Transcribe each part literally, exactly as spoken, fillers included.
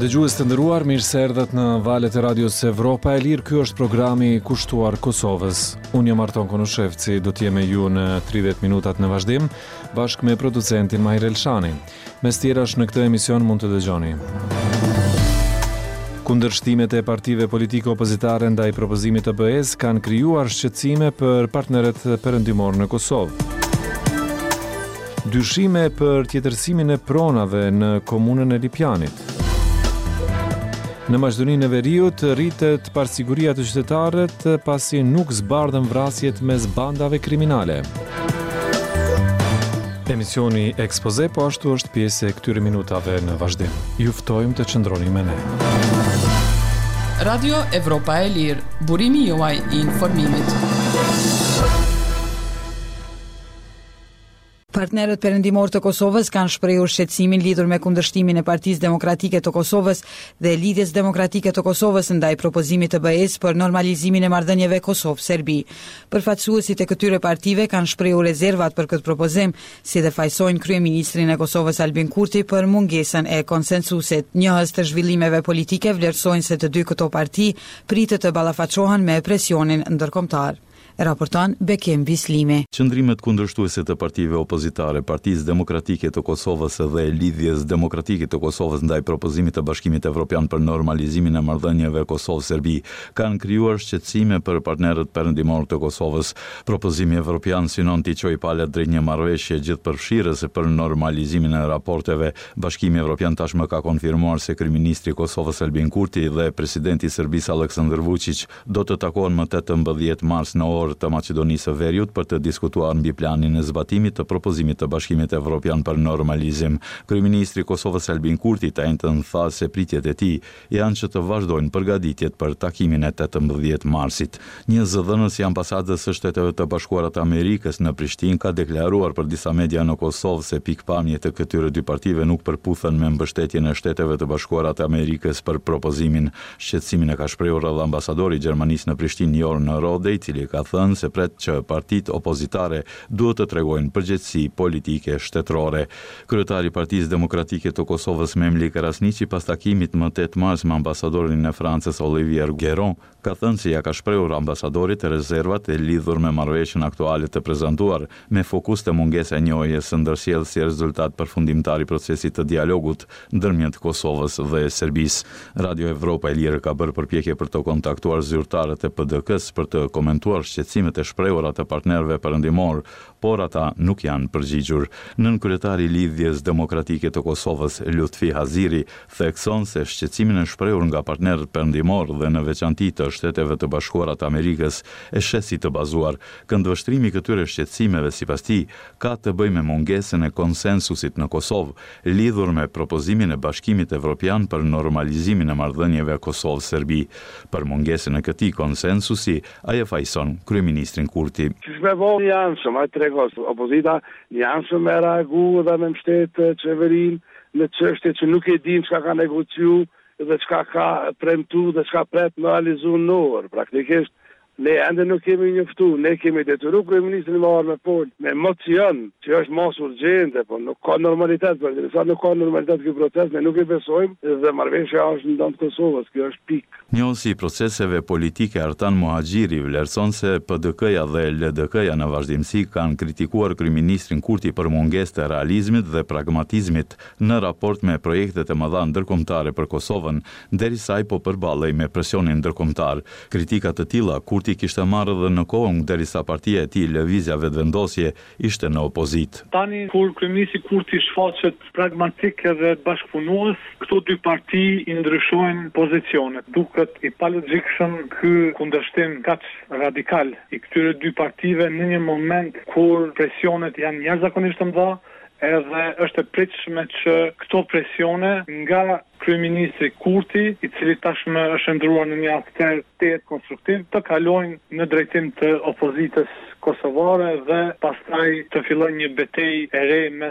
Dëgjues të nderuar, mirë se erdhët në valët e radios Evropa e Lirë. Ky është programi kushtuar Kosovës. Unë jam Arton Konushevci, do të jem me ju në tridhjetë minutat në vazhdim, bashkë me producentin Mahir Elshani. Mes tjerash në këtë emision mund të dëgjoni: kundërshtimet e partive politike opozitare ndaj propozimit të B E-s kanë krijuar shqetësime për partnerët perëndimor në Kosovë. Dyshime për tjetërsimin e pronave në komunën e Lipjanit. Në Maqedoninë e Veriut rritet parsiguria të qytetarët pasi nuk zbardhen vrasjet mes bandave kriminale. Emisioni Ekspoze po ashtu është pjesë e këtyre minutave në vazhdim. Ju ftojmë të qëndroni me ne. Radio Evropa e Lirë, burimi juaj i informimit. Partnerët perëndimor të Kosovës kanë shprehur shqetësimin lidhur me kundërshtimin e Partisë Demokratike të Kosovës dhe Lidhjes Demokratike të Kosovës ndaj propozimit të B E-s për normalizimin e marrëdhënieve Kosovë-Serbi. Përfaqësuesit e këtyre partive kanë shprehur rezervat për këtë propozim, si dhe fajsojnë kryeministrin e Kosovës Albin Kurti për mungesën e konsensusit. Njohës të zhvillimeve politike vlerësojnë se të dy këto parti pritet të ballafaqohen me presionin ndërkombëtar. Raporton Bekim Bislimi. Qëndrimet kundërshtuese të partive opozitare, Partisë Demokratike të Kosovës dhe Lidhjes Demokratike të Kosovës ndaj propozimit të Bashkimit Evropian për normalizimin e marrëdhënieve Kosovë-Serbi kanë krijuar shqetësime për partnerët perëndimor të Kosovës. Propozimi evropian synon t'i çojë palët drejt një marrëveshje gjithëpërfshirëse për normalizimin e raporteve. Bashkimi Evropian tashmë ka konfirmuar se kryeministri i Kosovës Albin Kurti dhe presidenti i Serbisë Aleksandar Vučić do të takohen më tetëmbëdhjetë mars në të Maqedonisë së Veriut për të diskutuar mbi planin e zbatimit të propozimit të Bashkimit Evropian për normalizim. Kryeministri i Kosovës Albin Kurti të njëjtën tha se pritjet e tij janë që të vazhdojnë përgatitjet për takimin e tetëmbëdhjetë marsit. Një zëdhënës i ambasadës së Shteteve të Bashkuara të Amerikës në Prishtinë ka deklaruar për disa media në Kosovë se pikpamjet e këtyre dy partive nuk përputhen me mbështetjen e Shteteve të Bashkuara të Amerikës për propozimin. Shqetësimin e ka shprehur edhe ambasadori i Gjermanisë në Prishtinë Jorn Rode, i cili ka thënë se pret që partitë opozitare duhet të tregojnë përgjegjësi politike shtetërore. Kryetari i Partisë Demokratike të Kosovës Memli Krasniqi pas takimit më tetë mars me ambasadorin e Francës Olivier Guéron ka thënë se ja ka shprehur ambasadorit rezervat e lidhur me marrëveshjen aktuale të prezantuar, me fokus të mungesa e njohjes së ndërsjellës si rezultat përfundimtar i procesit të dialogut ndërmjet Kosovës dhe Serbisë. Radio Evropa e Lirë ka bërë përpjekje për të kontaktuar zyrtarët e P D K-s për të komentuar shqetësimet e shprehura të partnerëve perëndimor, por ata nuk janë përgjigjur. Nën kryetari i Lidhjes Demokratike të Kosovës, Lutfi Haziri, thekson se shqetësimin e shprehur nga partnerët perëndimor dhe në veçanti të Shteteve të Bashkuara të Amerikës e sheh si të bazuar. Këndvështrimi i këtyre shqetësimeve sipas tij ka të bëjë me mungesën e konsensusit në Kosovë lidhur me propozimin e Bashkimit Evropian për normalizimin e marrëdhënieve Kosovë-Serbi. Për mungesën e këtij konsensusi, ai e fajson kryeministrin Kurti. Me vonë janë shumë, ai tregos opozita janë shumë me reagu dhe me mbështet qeverin në çështje që nuk e dim çka ka negociu dhe çka ka premtu dhe çka pret me realizu në orë. Praktikisht ne ende nuk kemi njoftu, ne kemi detyruar kryeministrin me marrë me pol, me emocion, që është mos urgjente, po nuk ka normalitet, për dhe sa nuk ka normalitet ky proces, ne nuk e besojmë dhe marrëveshja është në dëm të Kosovës, kjo është pikë. Njësi i proceseve politike Artan Muhaxhiri vlerëson se P D K-ja dhe L D K-ja në vazhdimsi kanë kritikuar kryeministrin Kurti për mungesë të realizmit dhe pragmatizmit në raport me projektet e mëdha ndërkombëtare për Kosovën, derisa ai po përballej me presionin ndërkombëtar. Kritika të tilla Kurti kishte marrë edhe në kohën derisa partia e tij Lëvizja Vetëvendosje ishte në opozit. Tani kur kryeministri Kurti shfaqet pragmatik dhe bashkëpunues, këto dy parti i ndryshojnë pozicionet. Duket i palogjikshëm ky kundërshtim kaq radikal i këtyre dy partive në një moment kur presionet janë jashtëzakonisht të mëdha, edhe është e pritshme që këto presione nga kryeministri Kurti, i cili tashmë është ndruar në një akter të konstruktiv, të kalojnë në drejtim të opozitës kosovare dhe pastaj të fillojnë një betejë e re mes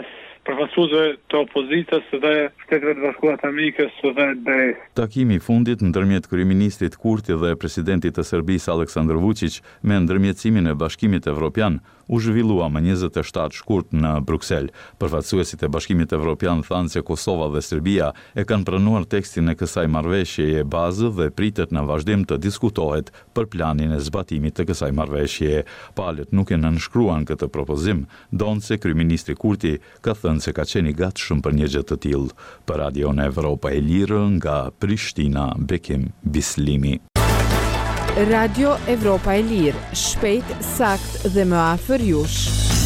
përfaqësuesve të opozitës dhe Shteteve të Bashkuara të Amerikës dhe B E S. Takimi i fundit ndërmjet kryeministrit Kurti dhe presidentit të Serbisë Aleksandar Vučić me ndërmjetësimin e Bashkimit Evropian u zhvillua më njëzet e shtatë shkurt në Bruksel. Përfaqësuesit e Bashkimit Evropian thanë se Kosova dhe Serbia e kanë pranuar tekstin e kësaj marrëveshjeje bazë dhe pritet në vazhdim të diskutohet për planin e zbatimit të kësaj marrëveshjeje. Palët nuk e nënshkruan këtë propozim, donse kryeministri Kurti ka thënë se ka qenë i gatshëm për një gjë të tillë. Për Radion Evropa e Lirë nga Prishtina, Bekim Bislimi. Radio Evropa e Lirë, shpejt, sakt dhe më afër jush.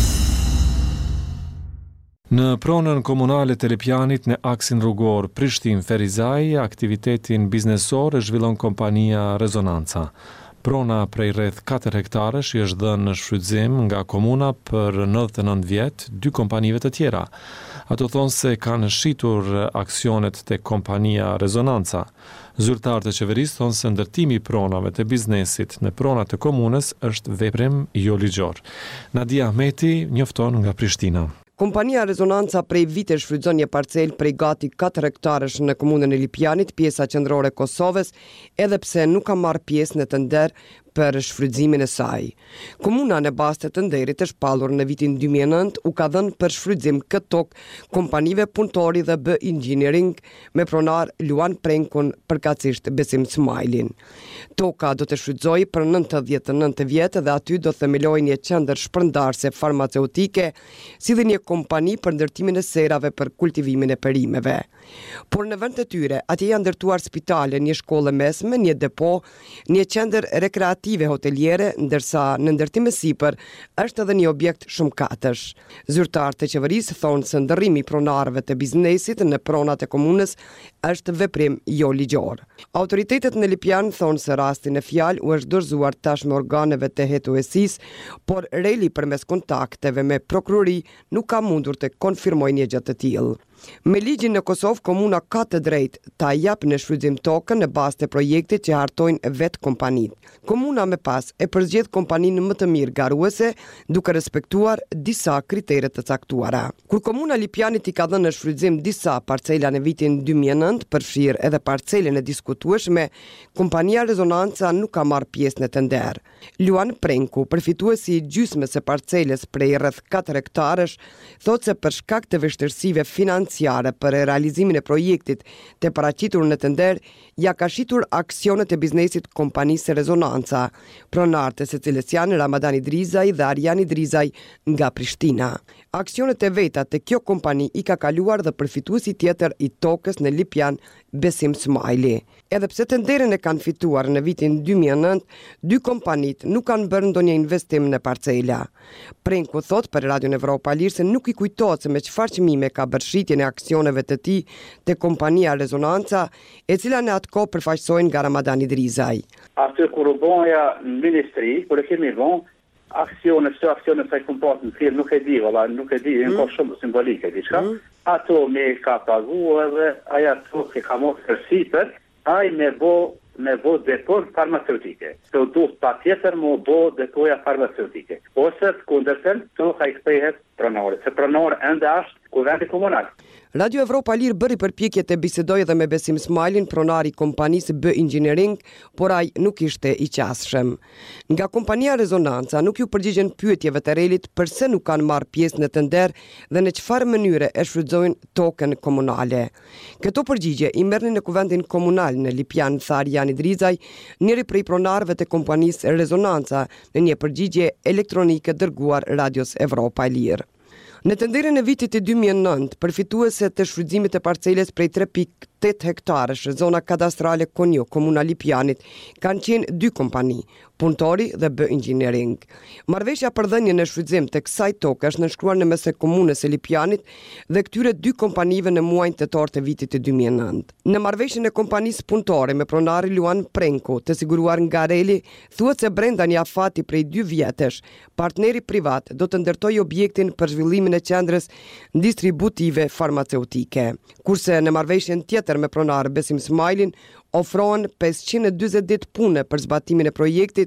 Në pronën komunale të Lipianit në aksin rrugor Prishtinë-Ferizaj, aktivitetin biznesor e zhvillon kompania Rezonanca. Prona prej rreth katër hektarësh i është dhënë në shfrytëzim nga komuna për nëntëdhjetë e nëntë vjet dy kompanive të tjera. Ato thonë se kanë shitur aksionet të kompania Rezonanca. Zyrtarët e qeverisë thonë se ndërtimi i pronave të biznesit në pronat të komunës është veprim jo ligjor. Nadia Ahmeti njofton nga Prishtina. Kompania Rezonanca prej vite shfrytëzon një parcel prej gati katër hektarësh në komunën e Lipianit, pjesa qendrore e Kosovës, edhe pse nuk ka marrë pjesë në tender për shfrytëzimin e saj. Komuna në bazë të tenderit e shpallur në vitin dy mijë e nëntë u ka dhënë për shfrytëzim këtë tokë kompanive punëtori dhe B Engineering me pronar Luan Prenkun, përkatësisht Besim Smajlin. Toka do të shfrytëzohej për nëntëdhjetë e nëntë vjet dhe aty do themelojë një qendër shpërndarëse farmaceutike, si dhe një kompani për ndërtimin e serave për kultivimin e perimeve. Por në vend të tyre, atje janë ndërtuar spitale, një shkollë mesme, një depo, një qendër rekreative hoteliere, ndërsa në ndërtim e sipër është edhe një objekt shumëkatësh. Zyrtarët e qeverisë thonë se ndërrimi i pronarëve të biznesit në pronat e komunës është veprim jo ligjor. Autoritetet në Lipian thonë se rastin e fjalë u është dorëzuar tashmë organeve të hetuesisë, por reli përmes kontakteve me prokurori nuk ka mundur të konfirmojë një gjë të tillë. Me ligjin në Kosovë, komuna ka të drejtë ta japë në shfrytëzim tokën në bazë të projektit që hartojnë vetë kompanitë. Komuna me pas e përzgjedh kompaninë më të mirë garuese, duke respektuar disa kritere të caktuara. Kur komuna Lipianit i ka dhënë në shfrytëzim disa parcela në vitin dy mijë e nëntë, përfshirë edhe parcelën e diskutueshme, kompania Rezonanca nuk ka marrë pjesë në tender. Luan Prenku, përfituesi i gjysmës së parcelës prej rreth katër hektarësh, thotë se për shkak të vështirësive financiare për realizimin e projektit të paraqitur në tender, ja ka shitur aksionet e biznesit kompanisë Rezonanca, pronartë se cilës janë Ramadan Idrizaj dhe Arjan Idrizaj nga Prishtina. Aksionet e veta të kjo kompani i ka kaluar dhe përfituesi tjetër i tokës në Lipian, Besim Smajli. Edhe pse tenderin e kanë fituar në vitin dy mijë e nëntë, dy kompanit nuk kanë bërë ndonjë investim në parcela. Prenku thot për Radion Evropa Lirë se nuk i kujtohet se me çfarë çmime ka bërë shitjen e aksioneve të tij te kompania Rezonanca, e cila në atë kohë përfaqësohej nga Ramadan Idrizaj. Aty kur u bëja në ministri, kur e kemi vënë aksione, çdo aksione sa i kompat në firmë, nuk e di, valla, nuk e di, mm. ka shumë simbolike diçka. Mm. Ato me ka paguar edhe aja to që ka mos kërsipër, ai me bo me bo depo farmaceutike. Të duhet pa tjetër më bo depoja farmaceutike. Ose të kundërtën, të ka i kthehet pronore, se pronore ende është kuvendi komunal. Radio Evropa Lirë bëri përpjekje të bisedojë edhe me Besim Smajlin, pronari i kompanisë B Engineering, por ai nuk ishte i qasshëm. Nga kompania Rezonanca nuk ju përgjigjen pyetjeve të relit përse nuk kanë marrë pjesë në tender dhe në çfarë mënyre e shfrytëzojnë tokën komunale. Këto përgjigje i merrnin në kuvendin komunal në Lipian, tha Arjan Idrizaj, njëri prej pronarëve të kompanisë Rezonanca, në një përgjigje elektronike dërguar Radios Evropa Lirë. Në tenderin e vitit të dy mijë e nëntë, përfituese të shfrytëzimit të parceles prej tre pikë tetë hektarësh, zona kadastrale Konjo, komuna Lipianit, kanë qenë dy kompani, Punëtori dhe B Engineering. Marrëveshja për dhënien në shfrytëzim të kësaj toke është nënshkruar në mes të komunës së Lipianit dhe këtyre dy kompanive në muajin tetor të vitit të dy mijë e nëntë. Në marrëveshjen e kompanisë Punëtore me pronari Luan Prenku, të siguruar nga Reli, thuhet se brenda një afati prej dy vjetësh, partneri privat do të ndërtojë objektin për zhvillimin e qendrës distributive farmaceutike. Kurse në marrëveshjen tjetër me pronar Besim Smajlin, ofrohen pesëqind e dyzet ditë pune për zbatimin e projektit,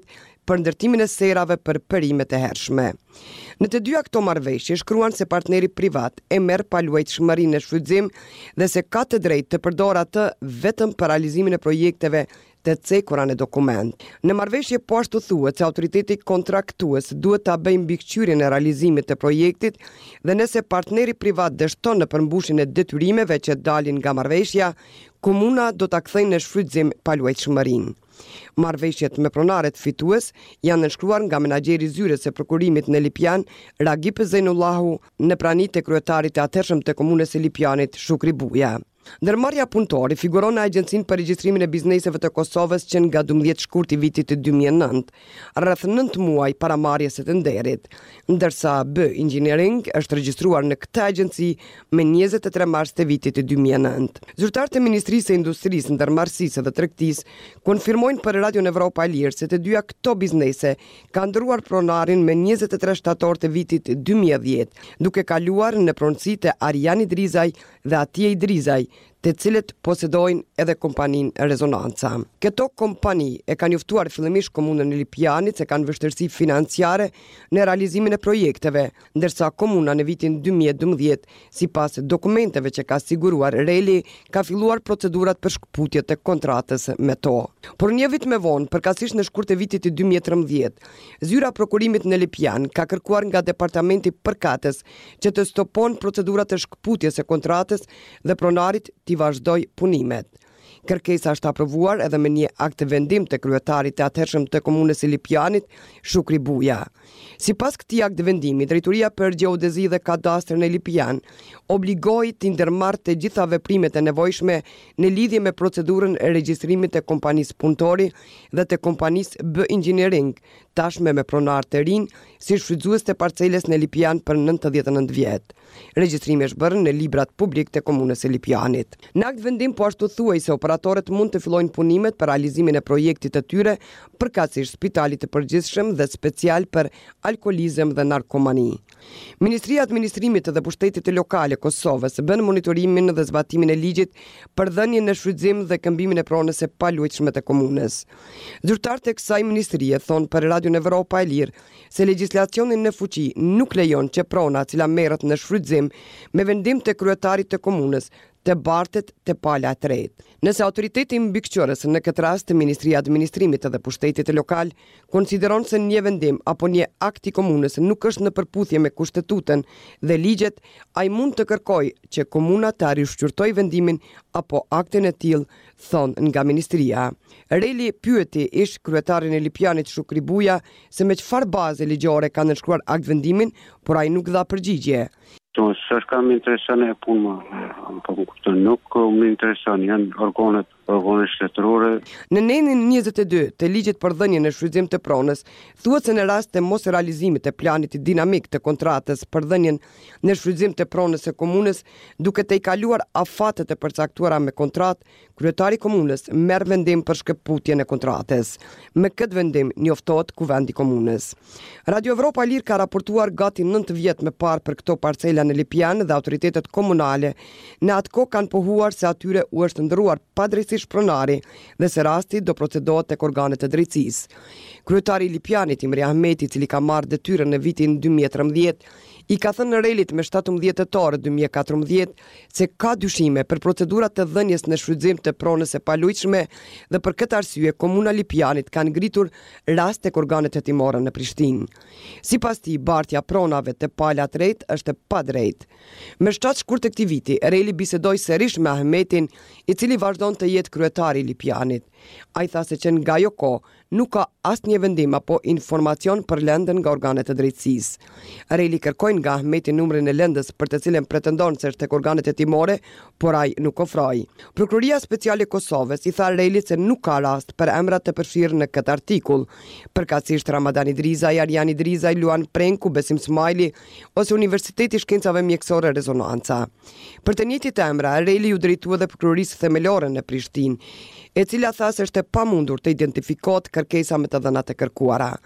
për ndërtimin e serave për perimet e hershme. Në të dyja këto marrëveshje shkruan se partneri privat e merr paluajtshmërinë në shfrytëzim dhe se ka të drejtë të përdorë atë vetëm për realizimin e projekteve të cekura në dokument. Në marrëveshje po ashtu thuhet se autoriteti kontraktues duhet ta bëjë mbikëqyrjen e realizimit të projektit dhe nëse partneri privat dështon në përmbushjen e detyrimeve që dalin nga marrëveshja, komuna do ta kthejë në shfrytëzim paluajtshmërinë. Marrëveshjet me pronaret fitues janë nënshkruar nga menaxheri i zyrës së prokurimit në Lipian, Ragip Zejnullahu, në pranitë e kryetarit të atëhershëm të komunës së Lipianit, Shukri Buja. Ndërmarrja punëtori figuron në Agjencinë për Regjistrimin e Bizneseve të Kosovës që nga dymbëdhjetë shkurt i vitit të dy mijë e nëntë, rreth nëntë muaj para marrjes së tenderit, ndërsa B Engineering është regjistruar në këtë agjenci me njëzet e tre mars të vitit të dy mijë e nëntë. Zyrtarët e Ministrisë së Industrisë, Ndërmarrësisë dhe Tregtisë konfirmojnë për Radio Evropa e Lirë se të dyja këto biznese kanë ndruar pronarin me njëzet e tre shtator të vitit dy mijë e dhjetë, duke kaluar në pronësitë e Ariani Drizaj dhe Atije Drizaj, të cilët posedojnë edhe kompaninë Rezonanca. Këto kompani e kanë njoftuar fillimisht komunën e Lipianit se kanë vështirësi financiare në realizimin e projekteve, ndërsa komuna në vitin dy mijë e dymbëdhjetë, sipas dokumenteve që ka siguruar Reli, ka filluar procedurat për shkputje të kontratës me to. Por një vit më vonë, përkatësisht në shkurt të vitit dy mijë e trembëdhjetë, zyra prokurimit në Lipian ka kërkuar nga departamenti përkatës që të stopon procedurat të shkputjes së kontratës dhe pronarit t'i vazhdoj punimet. Kërkesa është aprovuar edhe me një akt të vendim të kryetarit të atëhershëm të komunës së Lipianit, Shukri Buja. Sipas këtij akt vendimi, Drejtoria për Gjeodezi dhe Kadastër në Lipian obligoi të ndërmarrë të gjitha veprimet e nevojshme në lidhje me procedurën e regjistrimit të kompanisë punëtori dhe të kompanisë B Engineering, tashme me pronar të rinj si shfrytëzues të parceles në Lipian për nëntëdhjetë e nëntë vjet. Regjistrimi është bërë në librat publik të komunës së Lipianit. Në akt vendim po ashtu thuaj se operatorët mund të fillojnë punimet për realizimin e projektit të tyre, përkatësisht spitalit të përgjithshëm dhe special për alkoolizëm dhe narkomani. Ministria e Administrimit dhe Pushtetit të Lokale Kosovës bën monitorimin dhe zbatimin e ligjit për dhënien në shfrytëzim dhe këmbimin e pronës së paluajtshme të komunës. Zyrtarët e kësaj ministrie thonë për Radio Evropa e Lirë se legjislacioni në fuqi nuk lejon që prona cila merret në shfrytëzim me vendim të kryetarit të komunës të bartet të pala të rejtë. Nëse autoriteti mbikëqyrës, në këtë rast të Ministria e Administrimit dhe Pushtetit Lokal, konsideron se një vendim apo një akt i komunës nuk është në përputhje me kushtetutën dhe ligjet, ai mund të kërkojë që komuna të rishqyrtojë vendimin apo aktin e tillë, thon nga ministria. Reli pyeti ish kryetarin e Lipianit Shukri Buja se me çfarë baze ligjore kanë nënshkruar akt vendimin, por ai nuk dha përgjigje. Së është ka më interesan e punë, po më kupton, nuk më interesan, janë organet, organet shtetërore. Në nenin njëzet e dy të ligjit për dhënien në shfrytëzim të pronës, thuhet se në rast të mos realizimit të planit dinamik të kontratës për dhënien në shfrytëzim të pronës së komunës, duke të i kaluar afatet e përcaktuara me kontratë, kryetari i komunës merr vendim për shkëputjen e kontratës. Me këtë vendim njoftohet kuvendi i komunës. Radio Evropa Lirë ka raportuar gati nëntë vjet më parë për këto parcela në Lipian dhe autoritetet komunale në atë kohë kanë pohuar se atyre u është ndëruar padrejtisht pronari dhe se rasti do procedohet tek organet e drejtësisë. Kryetari i Lipianit, Imri Ahmeti, i cili ka marrë detyrën në vitin dy mijë e trembëdhjetë, i ka thënë Relit me shtatëmbëdhjetë tetor dy mijë e katërmbëdhjetë se ka dyshime për procedurat të dhënies në shfrytëzim të pronës së paluajtshme dhe për këtë arsye komuna Lipianit ka ngritur rast tek organet hetimore në Prishtinë. Sipas tij, bartja pronave të pala të rejtë është pa drejtë. Me shtatë shkurt të këtij viti, Reli bisedoi sërish me Ahmetin, i cili vazhdon të jetë kryetari i Lipianit. Ai tha se që nga ajo kohë nuk ka asnjë vendim apo informacion për lëndën nga organet e drejtësisë. Reli kërkoi nga Ahmeti numrin e lëndës për të cilën pretendon se është tek organet hetimore, por ai nuk ofroi. Prokuroria Speciale e Kosovës i tha Relit se nuk ka rast për emrat të përfshirë në këtë artikull, përkatësisht Ramadani Drizaj, Ariani Drizaj, Luan Prenku, Besim Smajli ose Universiteti i Shkencave Mjekësore Rezonanca. Për të njëjtit emra, Reli u drejtua dhe prokurorisë themelore në Prishtinë, e cila tha se është e pamundur të identifikohet kërkesa me të dhënat e kërkuara.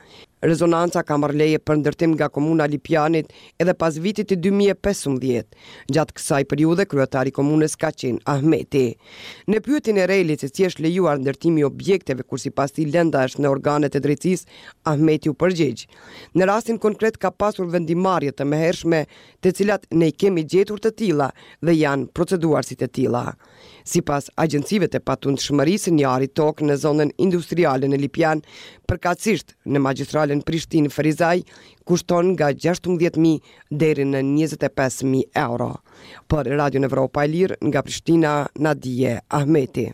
Rezonanca ka marrë leje për ndërtim nga komuna Lipjanit edhe pas vitit të dy mijë e pesëmbëdhjetë. Gjatë kësaj periudhe kryetari i komunës ka qenë Ahmeti. Në pyetjen e Relit se si është lejuar ndërtimi i objekteve kur sipas tij lënda është në organet e drejtësisë, Ahmeti u përgjigj. Në rastin konkret ka pasur vendimarrje të mëhershme, të cilat ne i kemi gjetur të tilla dhe janë proceduar si të tilla. Sipas agjencive të patundshmërisë, njëri tokë në zonën industriale në Lipjan, përkatësisht në magjistralen Prishtinë-Ferizaj, kushton nga gjashtëmbëdhjetë mijë deri në njëzet e pesë mijë euro. Për Radio Evropa e Lirë nga Prishtina, Nadije Ahmeti.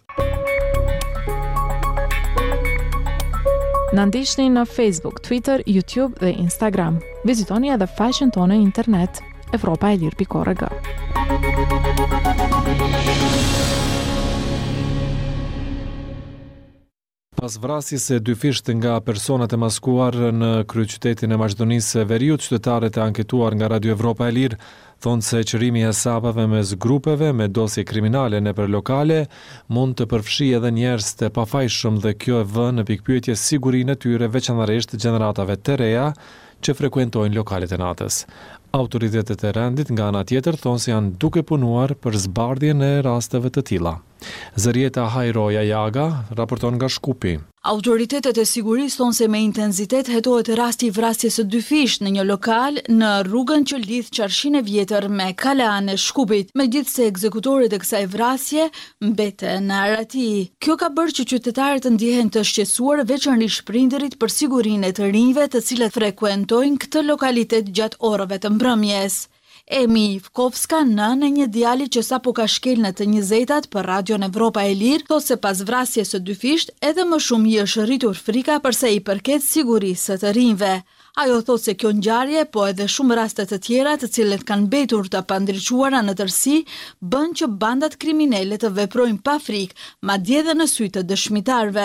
Na ndiqni në Facebook, Twitter, YouTube dhe Instagram. Vizitoni edhe faqen tonë në internet evropa e lirë pikë org. Pas vrasjes së dy fisht nga personat e maskuar në kryeqytetin e Maqedonisë së Veriut, qytetarët e anketuar nga Radio Evropa e Lirë thonë se qërimi i hesabeve mes grupeve me dosje kriminale nëpër lokale mund të përfshijë edhe njerëz të pafajshëm dhe kjo e vën në pikpyetje sigurinë e tyre, veçanërisht gjeneratave të reja që frekuentojnë lokalet e natës. Autoritetet e rendit nga ana tjetër thonë se janë duke punuar për zbardhjen e rasteve të tilla. Zërieta Hajroja Jaga raporton nga Shkupi. Autoritetet e sigurisë thonë se me intensitet hetohet rasti i vrasjes së dy fisht në një lokal në rrugën që lidh Qarshinë e Vjetër me Kalanë e Shkupit, megjithse ekzekutorët e kësaj vrasje mbeten në Arati. Kjo ka bërë që qytetarët të ndihen të shqetësuar, veçanërisht prindërit, për sigurinë e të rinjve të cilët frekuentojnë këtë lokalitet gjatë orëve të mbrëmjes. Emi Ivkovska, nënë e një djali që sapo ka shkel në të njëzetat për Radion Evropa e Lirë, thotë se pas vrasjes së dy fisht, edhe më shumë i është rritur frika përsa i përket sigurisë së të rinjve. Ajo thotë se kjo ngjarje, po edhe shumë raste të tjera të cilët kanë mbetur të pandriquara në tërësi, bën që bandat kriminale të veprojnë pa frikë, madje edhe në sy të dëshmitarëve.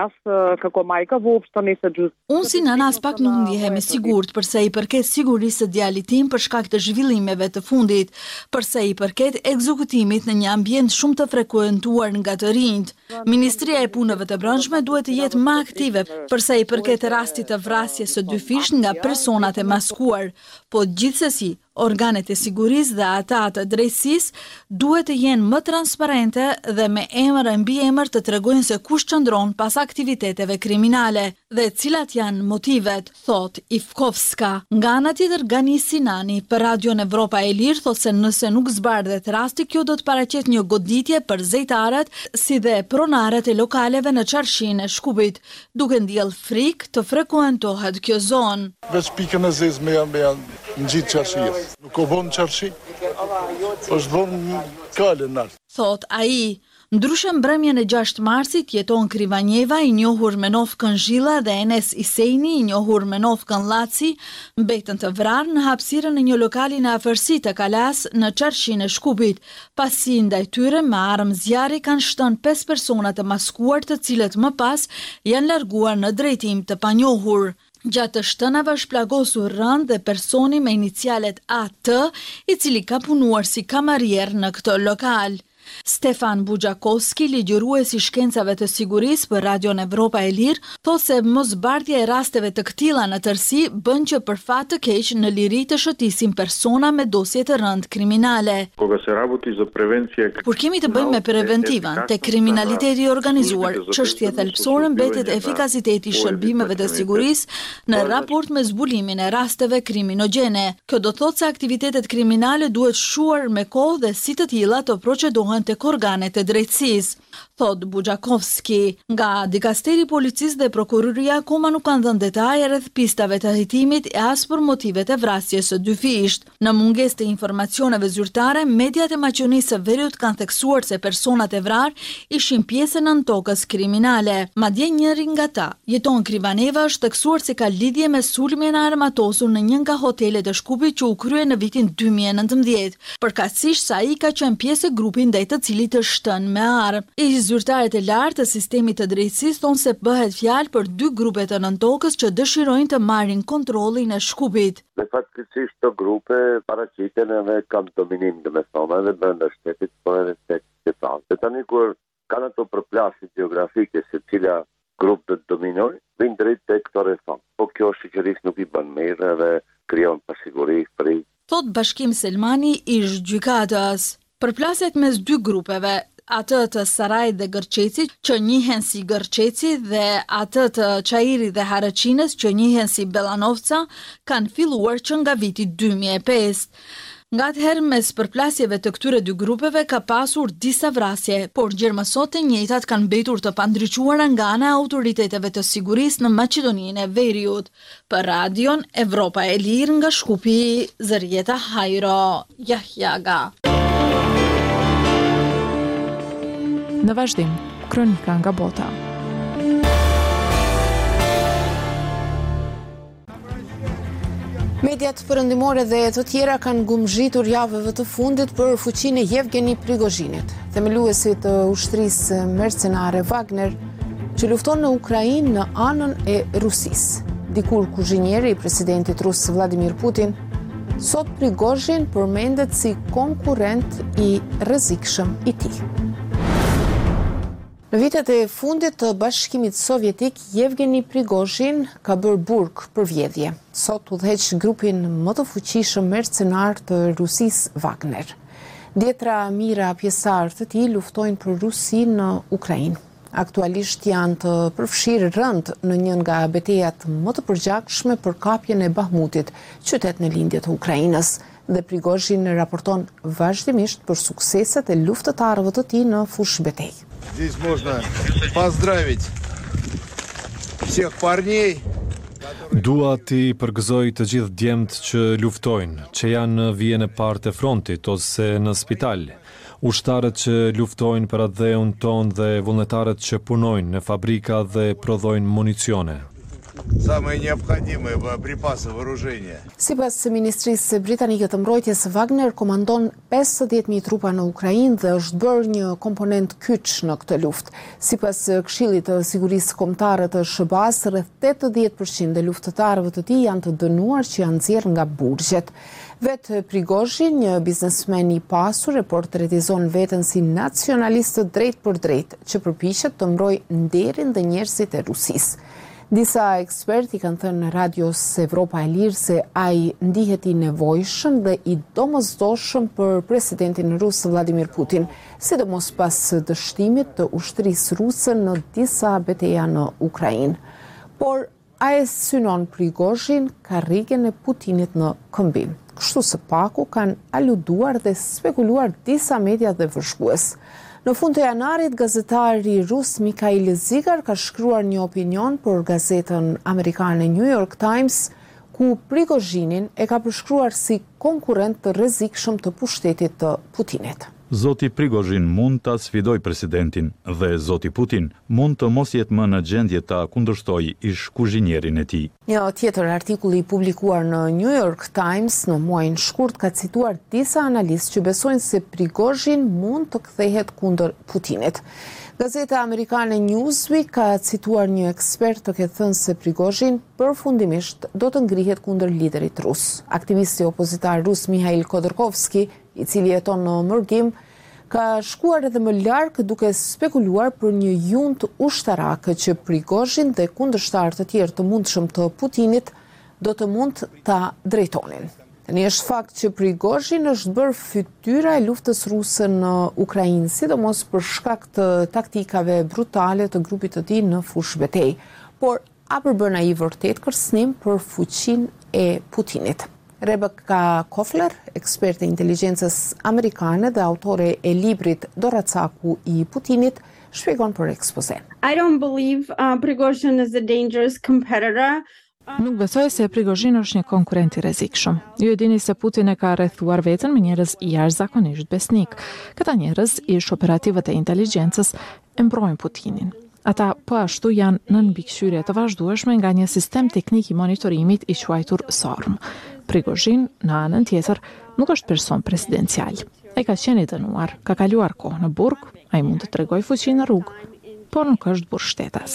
Unë si nëna as pak nuk ndihem e sigurt përsa i përket sigurisë së djalit tim për shkak të zhvillimeve të fundit, përsa i përket ekzekutimit në një ambient shumë të frekuentuar nga të rinjt. Ministria e Punëve të Brendshme duhet të jetë më aktive përsa i përket rastit të vrasjes së dy fisht nga personat e maskuar, po gjithsesi organet e sigurisë dhe ata të drejtësisë duhet të jenë më transparente dhe me emër e mbi emër të tregojnë se kush qëndron pas aktiviteteve kriminale dhe cilat janë motivet, thot Ivkovska. Nga ana tjetër, Gani Sinani për Radion Evropa e Lirë thotë se nëse nuk zbardhet rasti, kjo do të paraqet një goditje për zejtarët si dhe pronarët e lokaleve në Qarshinë e Shkupit, duke ndjell frikë të frekuentohet kjo zonë. Veç pikën e zezë me janë në gjithë Qarshia. Nuk o vonë Qarshi, është vonë kale nërë. Thot ai. Ndryshe mbrëmjen e gjashtë marsit jeton Krivanjeva, i njohur me nofkën Zhilla, dhe Enes Isejni, i njohur me nofkën Llaci, mbetën të vrarë në hapësirën e një lokali në afërsi të Kalas në Qarshinë e Shkupit. Pasi ndaj tyre me armë zjarri kanë shënë pesë persona të maskuar, të cilët më pas janë larguar në drejtim të panjohur. Gjatë të shtënave është plagosur rënd dhe personi me inicialet A T, i cili ka punuar si kamarier në këtë lokal. Stefan Buxhakovski, ligjëruesi i shkencave të sigurisë për Radion Evropa e Lirë, thotë se mosbardhja e rasteve të këtilla në tërësi bën që për fat të keq në liri të shëtisin persona me dosje të rënd kriminale. Kur kemi të bëjmë me preventivën te kriminaliteti i organizuar, çështje thelbësore mbetet efikasiteti i shërbimeve të sigurisë në raport me zbulimin e rasteve kriminogjene. Kjo do thotë se aktivitetet kriminale duhet shuar me kohë dhe si të tilla të procedohen tek organet e drejtësisë, thot Buxhakovski. Nga dikasteri i policisë dhe prokuroria akoma nuk kanë dhënë detaje rreth pistave të hetimit e as për motivet e vrasjes së dy fisht. Në mungesë të informacioneve zyrtare, mediat e Maqedonisë së Veriut kanë theksuar se personat e vrarë ishin pjesë nën tokës kriminale. Madje njëri nga ta, jeton Krivaneva, është theksuar se ka lidhje me sulmin e armatosur në një nga hotelet e Shkupit që u krye në vitin dy mijë e nëntëmbëdhjetë, përkatësisht sa ai ka qenë pjesë e grupit ndaj të cilit është shtën me armë. I zyrtarët e lartë të sistemit të drejtësisë thonë se bëhet fjalë për dy grupe të nëntokës që dëshirojnë të marrin kontrollin e Shkupit. Me fatkeqësisht këto grupe paraqiten edhe kanë dominim, domethënë edhe brenda shtetit, por edhe tek qytetarët. Dhe tani kur kanë ato përplasje gjeografike se cila grup të dominojë, vin drejt tek këto rrethana. Po kjo shoqërisë nuk i bën mirë dhe krijon pasiguri, frikë. Thot Bashkim Selmani, ish gjykatës. Përplasjet mes dy grupeve, atë të Sarajit dhe Gërçecit, që njihen si Gërçeci, dhe atë të Çairit dhe Haraçinës, që njihen si Bellanovca, kanë filluar që nga viti dy mijë e pesë. Nga atëherë mes përplasjeve të këtyre dy grupeve ka pasur disa vrasje, por gjermësot e njëjtat kanë mbetur të pandriquara nga ana e autoriteteve të sigurisë në Maqedoninë e Veriut. Për radion Evropa e Lirë nga Shkupi, Zërjeta Hajro, Jahjaga. Në vazhdim, kronika nga bota. Mediat perëndimore dhe të tjera kanë gumzhitur javëve të fundit për fuqinë e Yevgeni Prigozhinit, themeluesit të ushtrisë mercenare Wagner, që lufton në Ukrainë në anën e Rusisë. Dikur kuzhinieri i presidentit rus Vladimir Putin, sot Prigozhin përmendet si konkurrent i rrezikshëm i tij. Në vitet e fundit të Bashkimit Sovjetik, Yevgeni Prigozhin ka bërë burg për vjedhje. Sot udhëheq grupin më të fuqishëm mercenar të Rusisë Wagner. Dhjetra mijëra pjesëtar të tij luftojnë për Rusi në Ukrainë. Aktualisht janë të përfshirë rënd në një nga betejat më të përgjakshme për kapjen e Bahmutit, qytet në lindje të Ukrainës, dhe Prigozhin raporton vazhdimisht për sukseset e luftëtarëve të tij në fushë betejë. Здесь можно поздравить всех парней. Dua t'i përgëzoj të gjithë djemt që luftojnë, që janë në vijën e parë të frontit ose në spital, ushtarët që luftojnë për atë dheun ton dhe vullnetarët që punojnë në fabrika dhe prodhojnë municione. Самые необходимые припасы вооружения. Sipas Ministrisë Britanike të Mbrojtjes, Wagner komandon pesëdhjetë mijë trupa në Ukrainë dhe është bërë një komponent kyç në këtë luftë. Sipas Këshillit të Sigurisë Kombëtare të S B A-s, rreth tetëdhjetë përqind e luftëtarëve të tij janë të dënuar që janë nxjerrë nga burgjet. Vetë Prigozhin, një biznesmen i pasur, e portretizon veten si nacionalist të drejtë për drejtë, që përpiqet të mbrojë nderin dhe njerëzit e Rusisë. Disa eksperti kanë thënë në radios Evropa e Lirë se ai ndihet i nevojshëm dhe i domosdoshëm për presidentin rus Vladimir Putin, sidomos pas dështimit të ushtrisë ruse në disa beteja në Ukrainë. Por a e synon Prigozhin karrigen e Putinit në këmbim. Kështu së paku kanë aluduar dhe spekuluar disa media dhe vëzhgues. Në fund të janarit, gazetari rus Mikhail Zigar ka shkruar një opinion për gazetën amerikane New York Times, ku Prigozhinin e ka përshkruar si konkurrent të rrezikshëm të pushtetit të Putinit. Zoti Prigozhin mund ta sfidoj presidentin dhe zoti Putin mund të mos jetë më në gjendje ta kundërshtoj ish kuzhinierin e tij. Një tjetër artikull i publikuar në New York Times në muajin shkurt ka cituar disa analistë që besojnë se Prigozhin mund të kthehet kundër Putinit. Gazeta amerikane Newsweek ka cituar një ekspert të ketë thënë se Prigozhin përfundimisht do të ngrihet kundër liderit rus. Aktivisti opozitar rus Mikhail Khodorkovsky, i cili jeton në Mërgim, ka shkuar edhe më larg duke spekuluar për një junt ushtarake që Prigozhin dhe kundërshtarë të tjerë të mundshëm të Putinit do të mund ta drejtonin. Tani është fakt që Prigozhin është bërë fytyra e luftës ruse në Ukrainë, sidomos për shkak të taktikave brutale të grupit të tij në fushë betejë. Por a përbën ai vërtet kërcënim për fuqinë e Putinit? Rebecca Kofler, ekspert e inteligjencës amerikane dhe autore e librit Doracaku i Putinit, shpjegon për ekspozen. I don't believe uh, Prigozhin is a dangerous competitor. Nuk besoj se Prigozhin është një konkurrent i rrezikshëm. Ju e dini se Putin e ka rrethuar veten me njerëz jashtëzakonisht besnik. Këta njerëz ish operativët e inteligjencës e mbrojnë Putinin. Ata po ashtu janë në mbikëqyrje të vazhdueshme nga një sistem teknik i monitorimit i quajtur SORM. Prigozhin, në anën tjetër, nuk është person presidencial. Ai ka qenë i dënuar, ka kaluar kohë në burg, ai mund të tregojë fuqinë në rrugë. por nuk është burgshtetas.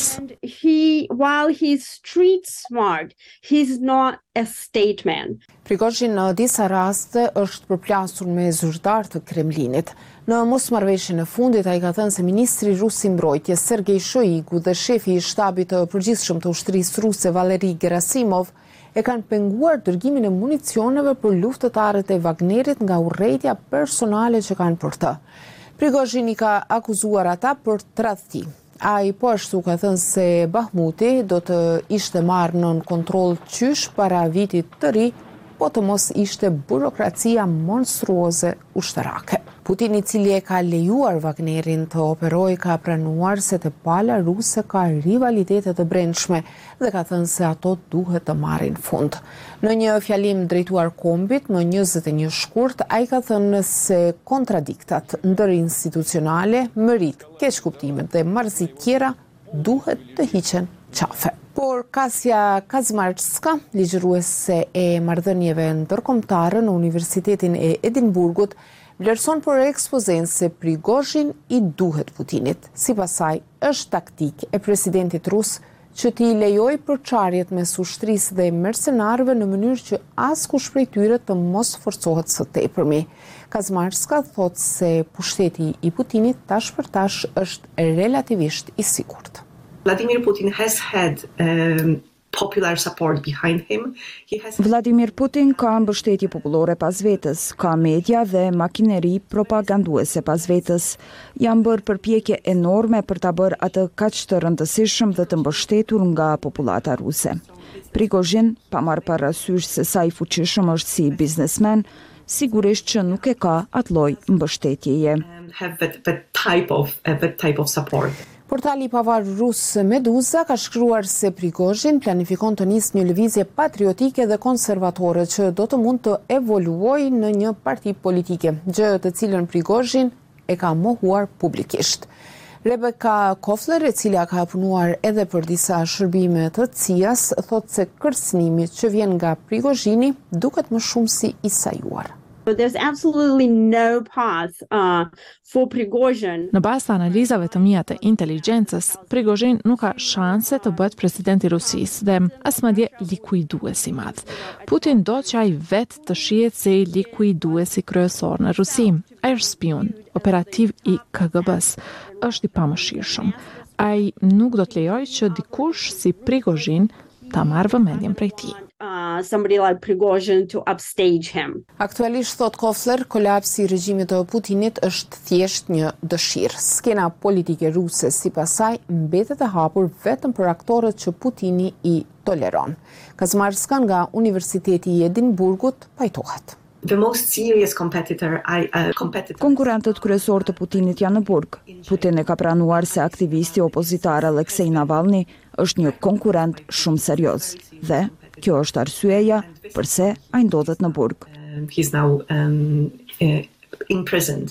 He, while he's street smart, he's not a statesman. Prigozhin në disa raste është përplasur me zyrtar të Kremlinit. Në mosmarrëveshjen e fundit ai ka thënë se ministri rus i mbrojtjes Sergei Shoigu dhe shefi i shtabit të përgjithshëm të ushtrisë ruse Valeri Gerasimov e kanë penguar dërgimin e municioneve për luftëtarët e Wagnerit nga urrejtja personale që kanë për të. Prigozhin i ka akuzuar ata për tradhti. Ai po ashtu ka thënë se Bahmuti do të ishte marrë nën kontroll qysh para vitit të ri, po të mos ishte burokracia monstruoze ushtarake. Putin, i cili e ka lejuar Wagnerin të operojë, ka pranuar se te pala ruse ka rivalitete të brendshme dhe ka thënë se ato duhet të marrin fund. Në një fjalim drejtuar kombit më njëzet e një shkurt, ai ka thënë se kontradiktat ndërinstitucionale, mërit, keqkuptimet dhe marrëzitjera duhet të hiqen qafe. Por Kasia Kazmarska, ligjëruese e marrëdhënieve ndërkombëtare në Universitetin e Edinburgut, vlerëson për ekspozen se Prigozhin i duhet Putinit. Sipas saj, është taktik e presidentit rus që t'i lejoj përçarjet mes ushtrisë dhe mercenarëve në mënyrë që askush prej tyre të mos forcohet së tepërmi. Kazmarska thotë se pushteti i Putinit tash për tash është relativisht i sigurt. Vladimir Putin has had um, popular support behind him. He has... Vladimir Putin ka mbështetje popullore pas vetës, ka media dhe makineri propaganduese pas vetës. Janë bërë përpjekje enorme për ta bërë atë kaq të rëndësishëm dhe të mbështetur nga populata ruse. Prigozhin, pa marrë parasysh se sa i fuqishëm është si biznesmen, sigurisht që nuk e ka atë lloj mbështetjeje. Have that, that type of uh, that type of support. Portali i pavarur rus Meduza ka shkruar se Prigozhin planifikon të nisë një lëvizje patriotike dhe konservatore që do të mund të evoluojë në një parti politike, gjë të cilën Prigozhin e ka mohuar publikisht. Rebecca Kofler, e cila ka punuar edhe për disa shërbime të C I A-s, thotë se kërcënimi që vjen nga Prigozhini duket më shumë si i sajuar. There's absolutely no path uh, for Prigozhin. Në bazë të analizave të mia të inteligjencës, Prigozhin nuk ka shanse të bëhet presidenti i Rusisë dhe as madje likuidues i madh. Putin do që ai vetë të shihet si likuiduesi kryesor në Rusi. Ai është spion, operativ i K G B-s, është i pamëshirshëm. Ai nuk do të lejojë që dikush si Prigozhin ta marrë vëmendjen prej tij. Uh, somebody like Prigozhin to upstage him. Aktualisht, thot Kofler, kolapsi i regjimit të Putinit është thjesht një dëshirë. Skena politike ruse, sipas saj, mbetet e hapur vetëm për aktorët që Putini i toleron. Kazmarska nga Universiteti i Edinburgut pajtohet. The most serious competitor, I, uh, competitor. Konkurrentët kryesor të Putinit janë në burg. Putin e ka pranuar se aktivisti opozitar Aleksej Navalny është një konkurrent shumë serioz dhe kjo është arsyeja pse ai ndodhet në burg. Um, he's now um, uh, imprisoned.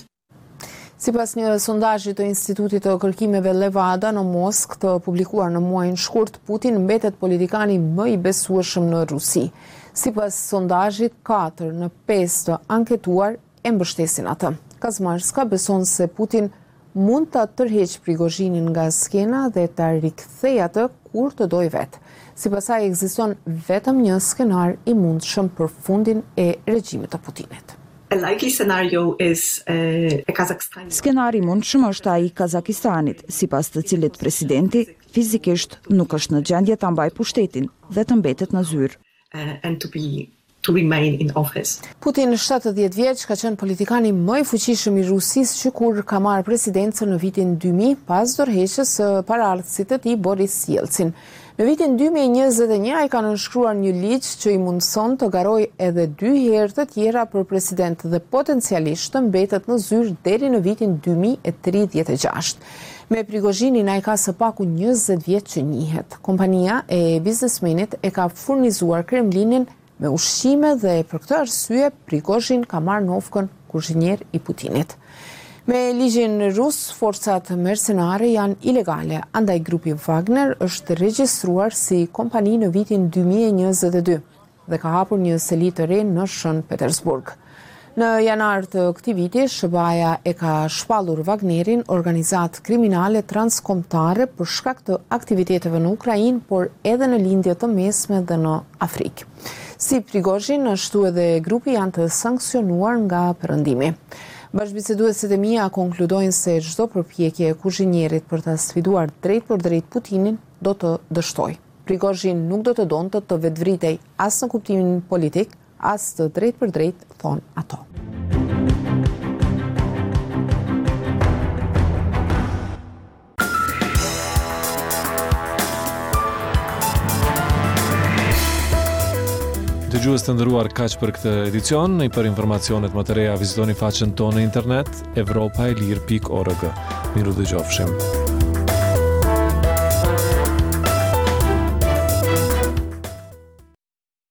Sipas një sondazhi të Institutit të Kërkimeve Levada në Moskë të publikuar në muajin shkurt, Putin mbetet politikani më i besueshëm në Rusi. Sipas sondazhit, katër në pesë të anketuar e mbështesin atë. Kazmarska beson se Putin mund ta tërheqë Prigozhinin nga skena dhe ta rikthejë atë kur të dojë vetë. Sipas saj, ekziston vetëm një skenar i mundshëm për fundin e regjimit të Putinit. A likely scenario is uh, a Kazakhstan. Skenari i mundshëm është ai i Kazakistanit, sipas të cilit presidenti fizikisht nuk është në gjendje ta mbajë pushtetin dhe të mbetet në zyrë. Uh, and to be to remain in office. Putin, shtatëdhjetë vjeç, ka qenë politikani më i fuqishëm i Rusisë që kur ka marrë presidencën në vitin dy mijë pas dorëheqjes së paraardhësit të tij Boris Jelcin. Në vitin dy mijë e njëzet e një ai ka nënshkruar një ligj që i mundson të garojë edhe dy herë të tjera për president dhe potencialisht të mbetet në zyrë deri në vitin dy mijë e tridhjetë e gjashtë. Me Prigozhinin ai ka së paku njëzet vjet që njihet. Kompania e biznesmenit e ka furnizuar Kremlinin me ushqime dhe për këtë arsye Prigozhin ka marrë nofkën kuzhinier i Putinit. Me ligjin rus, forcat mercenare janë ilegale, andaj grupi Wagner është regjistruar si kompani në vitin dy mijë e njëzet e dy dhe ka hapur një seli të re në Shën Petersburg. Në janar të këtij viti, S B A-ja e ka shpallur Wagnerin, organizatë kriminale transkombëtare për shkak të aktiviteteve në Ukrainë, por edhe në lindje të mesme dhe në Afrikë. Si Prigozhin, ashtu edhe grupi janë të sankcionuar nga perëndimi. Bashkëbiseduesit e mia konkludojnë se çdo përpjekje e kuzhinjerit për ta sfiduar drejt për drejt Putinin do të dështojë. Prigozhin nuk do të donte të vetvritej as në kuptimin politik, as të drejt për drejt, thonë ato. Dëgjues të nderuar, kaq për këtë edicion. I për informacionet më të reja vizitoni faqen tonë në internet evropaelir pikë org. Miru dëgjofshim.